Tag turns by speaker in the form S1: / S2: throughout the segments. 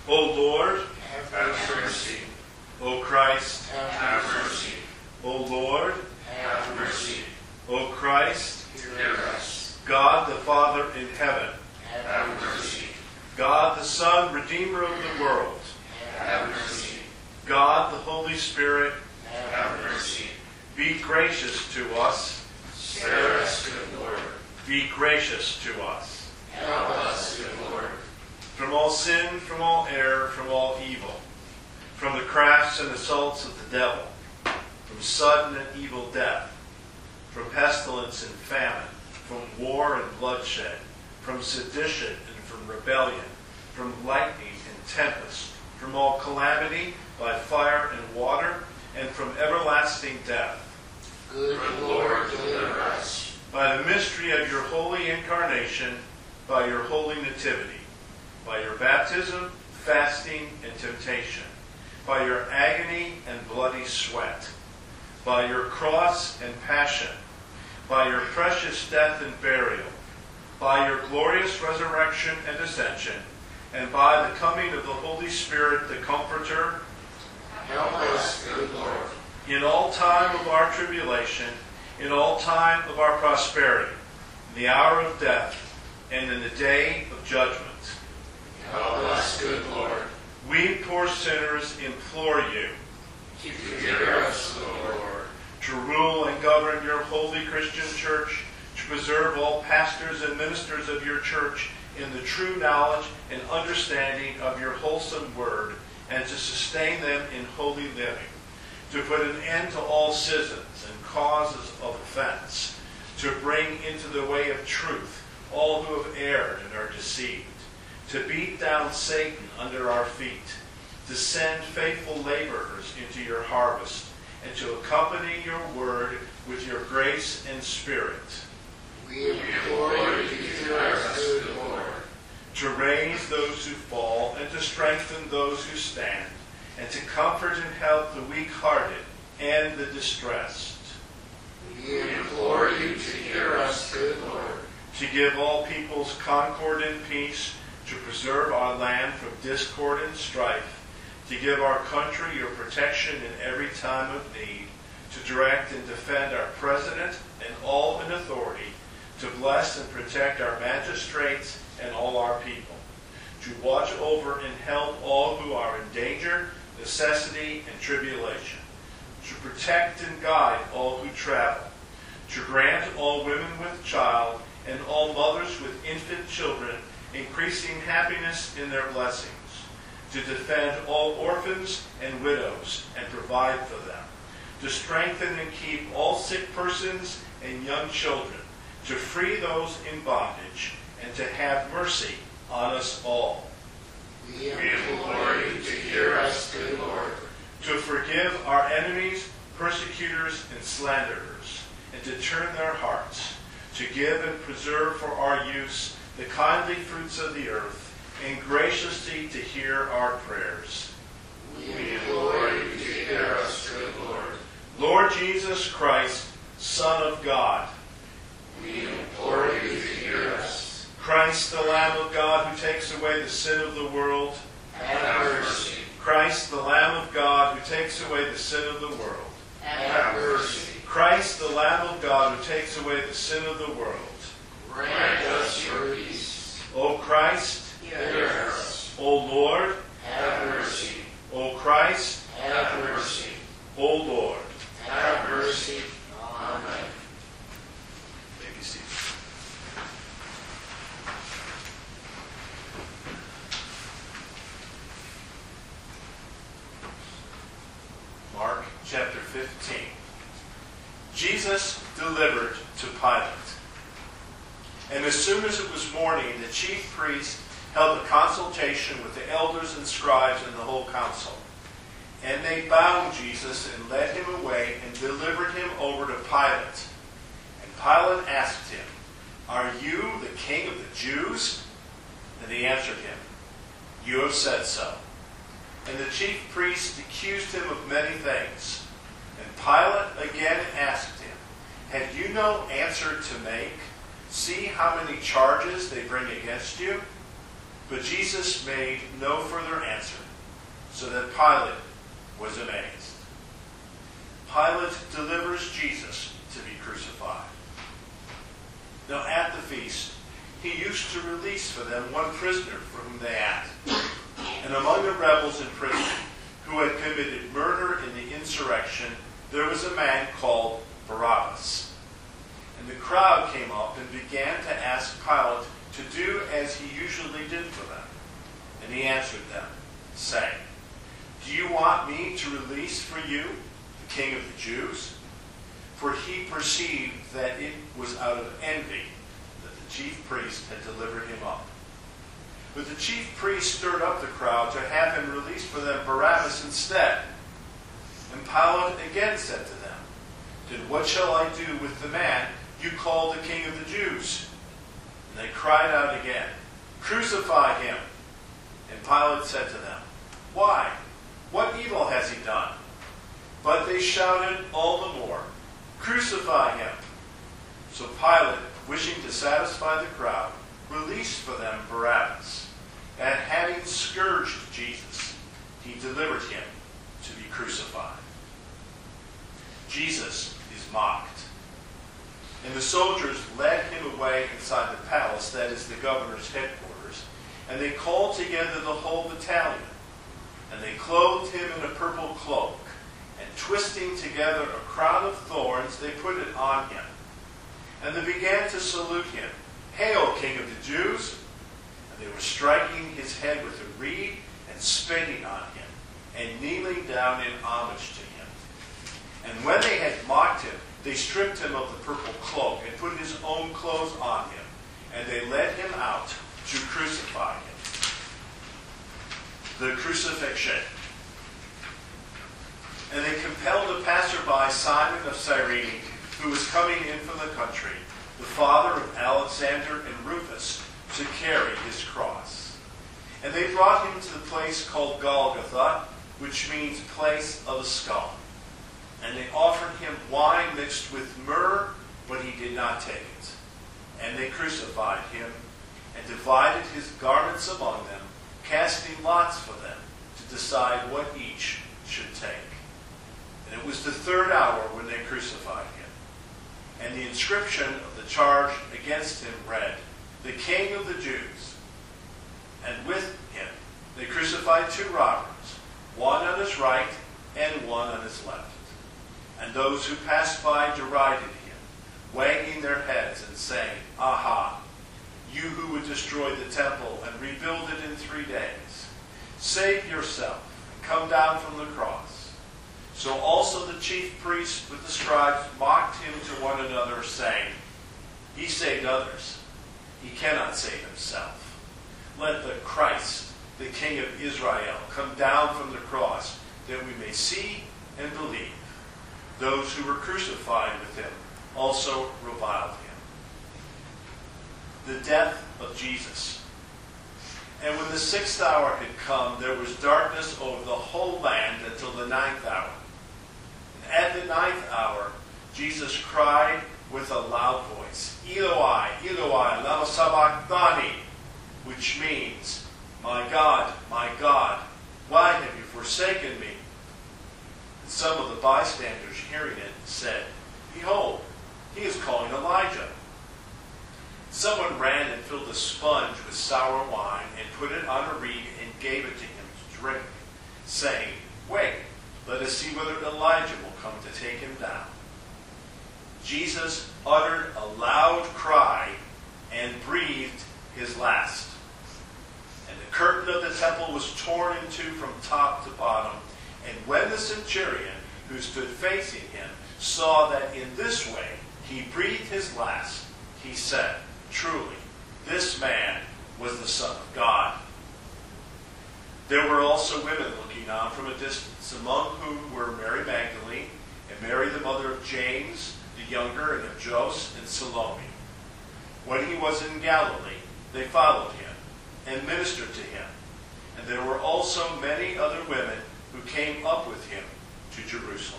S1: O Lord,
S2: have mercy.
S1: O Christ,
S2: Have mercy.
S1: O Lord,
S2: Have mercy.
S1: O Christ,
S2: Hear us.
S1: God the Father in heaven,
S2: Have mercy.
S1: God the Son, Redeemer of the world,
S2: Have mercy.
S1: God the Holy Spirit,
S2: Have mercy.
S1: be gracious to us,
S2: Spare us, good Lord.
S1: be gracious to us.
S2: Help us, good Lord.
S1: From all sin, from all error, from all evil, from the crafts and assaults of the devil, from sudden and evil death, from pestilence and famine, from war and bloodshed, from sedition and from rebellion, from lightning and tempest, from all calamity by fire and water, and from everlasting death.
S2: Good Lord, deliver us.
S1: By the mystery of your holy incarnation, by your holy nativity, by your baptism, fasting, and temptation, by your agony and bloody sweat, by your cross and passion, by your precious death and burial, by your glorious resurrection and ascension, and by the coming of the Holy Spirit, the Comforter,
S2: Help us, good Lord.
S1: in all time of our tribulation, in all time of our prosperity, in the hour of death, and in the day of judgment.
S2: Help us, good Lord.
S1: We poor sinners implore you
S2: Hear us, O Lord.
S1: to rule and govern your holy Christian church, to preserve all pastors and ministers of your church in the true knowledge and understanding of your wholesome word, and to sustain them in holy living, to put an end to all schisms and causes of offense, to bring into the way of truth all who have erred and are deceived, to beat down Satan under our feet, to send faithful laborers into your harvest, and to accompany your word with your grace and spirit,
S2: We implore you to hear us, good Lord.
S1: to raise those who fall and to strengthen those who stand, and to comfort and help the weak-hearted and the distressed,
S2: We implore you to hear us, good Lord.
S1: to give all peoples concord and peace, to preserve our land from discord and strife, to give our country your protection in every time of need, to direct and defend our president and all in authority, to bless and protect our magistrates and all our people, to watch over and help all who are in danger, necessity, and tribulation, to protect and guide all who travel, to grant all women with child and all mothers with infant children increasing happiness in their blessings, to defend all orphans and widows and provide for them, to strengthen and keep all sick persons and young children, to free those in bondage, and to have mercy on us all,
S2: We implore you to hear us, good Lord.
S1: to forgive our enemies, persecutors, and slanderers, and to turn their hearts, to give and preserve for our use the kindly fruits of the earth, and graciously to hear our prayers.
S2: We implore you to hear us, good Lord.
S1: Lord Jesus Christ, Son of God,
S2: We implore you to hear us.
S1: Christ, the Lamb of God who takes away the sin of the world,
S2: Have mercy.
S1: Christ, the Lamb of God who takes away the sin of the world,
S2: Have mercy.
S1: Christ, the Lamb of God who takes away the sin of the world,
S2: Grant us your peace.
S1: O Christ,
S2: Hear us.
S1: O Lord,
S2: Have mercy.
S1: O Christ,
S2: Have mercy.
S1: O Lord.
S2: Have mercy. Amen.
S1: May be seated. Mark chapter 15. Jesus delivered to Pilate. And as soon as it was morning, the chief priests held a consultation with the elders and scribes and the whole council. And they bound Jesus and led him away and delivered him over to Pilate. And Pilate asked him, "Are you the king of the Jews?" And he answered him, "You have said so." And the chief priests accused him of many things. And Pilate again asked him, "Have you no answer to make? See how many charges they bring against you." But Jesus made no further answer, so that Pilate was amazed. Pilate delivers Jesus to be crucified. Now at the feast, he used to release for them one prisoner for whom they asked. And among the rebels in prison who had committed murder in the insurrection, there was a man called Barabbas. And the crowd came up and began to ask Pilate to do as he usually did for them. And he answered them, saying, "Do you want me to release for you the King of the Jews?" For he perceived that it was out of envy that the chief priest had delivered him up. But the chief priest stirred up the crowd to have him release for them Barabbas instead. And Pilate again said to them, "Then what shall I do with the man you call the King of the Jews?" And they cried out again, "Crucify him!" And Pilate said to them, "Why? What evil has he done?" But they shouted all the more, "Crucify him!" So Pilate, wishing to satisfy the crowd, released for them Barabbas. And having scourged Jesus, he delivered him to be crucified. Jesus is mocked. And the soldiers led him away inside the palace, that is the governor's headquarters, and they called together the whole battalion. And they clothed him in a purple cloak, and twisting together a crown of thorns, they put it on him. And they began to salute him, "Hail, King of the Jews!" And they were striking his head with a reed and spitting on him, and kneeling down in homage to him. And when they had mocked him, they stripped him of the purple cloak and put his own clothes on him, and they led him out to crucify him. The crucifixion. And they compelled a passerby, Simon of Cyrene, who was coming in from the country, the father of Alexander and Rufus, to carry his cross. And they brought him to the place called Golgotha, which means place of a skull. And they offered him wine mixed with myrrh, but he did not take it. And they crucified him and divided his garments among them, casting lots for them to decide what each should take. And it was the third hour when they crucified him. And the inscription of the charge against him read, "The King of the Jews." And with him they crucified two robbers, one on his right and one on his left. And those who passed by derided him, wagging their heads and saying, "Aha, you who would destroy the temple and rebuild it in 3 days, save yourself and come down from the cross." So also the chief priests with the scribes mocked him to one another, saying, "He saved others. He cannot save himself. Let the Christ, the King of Israel, come down from the cross, that we may see and believe." Those who were crucified with him also reviled him. The death of Jesus. And when the 6th hour had come, there was darkness over the whole land until the 9th hour. And at the 9th hour, Jesus cried with a loud voice, "Eloi, Eloi, lama sabachthani," which means, my God, why have you forsaken me?" And some of the bystanders hearing it said, "Behold, he is calling Elijah." Someone ran and filled a sponge with sour wine and put it on a reed and gave it to him to drink, saying, "Wait, let us see whether Elijah will come to take him down." Jesus uttered a loud cry and breathed his last. And the curtain of the temple was torn in two from top to bottom. And when the centurion, who stood facing him, saw that in this way he breathed his last, he said, "Truly, this man was the Son of God." There were also women looking on from a distance, among whom were Mary Magdalene, and Mary the mother of James the younger, and of Joseph and Salome. When he was in Galilee, they followed him and ministered to him. And there were also many other women who came up with him to Jerusalem.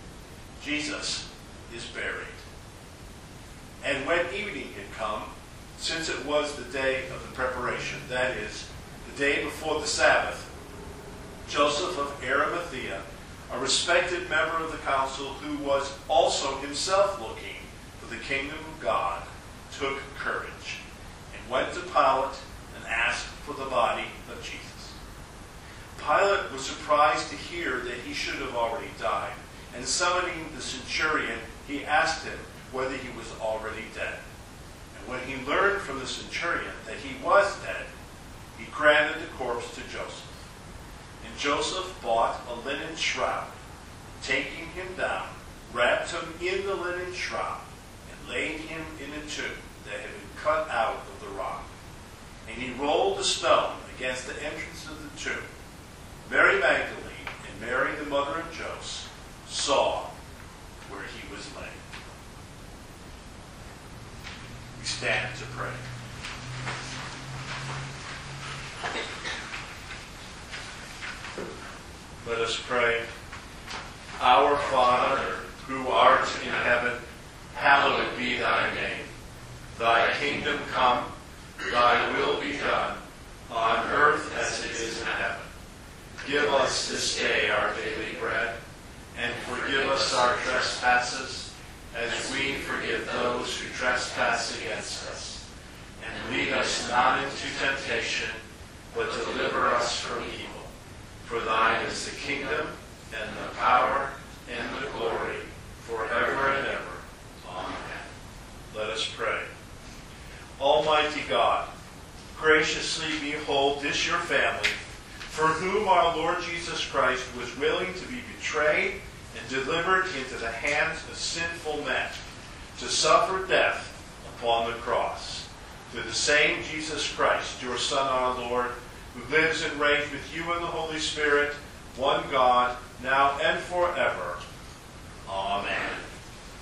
S1: Jesus is buried. And when evening had come, since it was the day of the preparation, that is, the day before the Sabbath, Joseph of Arimathea, a respected member of the council who was also himself looking for the kingdom of God, took courage and went to Pilate and asked for the body of Jesus. Pilate was surprised to hear that he should have already died, and summoning the centurion, he asked him whether he was already dead. And when he learned from the centurion that he was dead, he granted the corpse to Joseph. And Joseph bought a linen shroud, taking him down, wrapped him in the linen shroud, and laid him in a tomb that had been cut out of the rock. And he rolled a stone against the entrance of the tomb. Mary Magdalene and Mary, the mother of Joseph, saw where he was laid. We stand to pray. Let us pray. Our Father, who art in heaven, hallowed be thy name. Thy kingdom come, thy will be done, on earth as it is in heaven. Give us this day our daily bread, and forgive us our trespasses, as we forgive those who trespass against us. And lead us not into temptation, but deliver us from evil. For thine is the kingdom, and the power, and the glory, forever and ever. Amen. Let us pray. Almighty God, graciously behold this your family, for whom our Lord Jesus Christ was willing to be betrayed and delivered into the hands of sinful men, to suffer death upon the cross. Through the same Jesus Christ, your Son, our Lord, who lives and reigns with you in the Holy Spirit, one God, now and forever.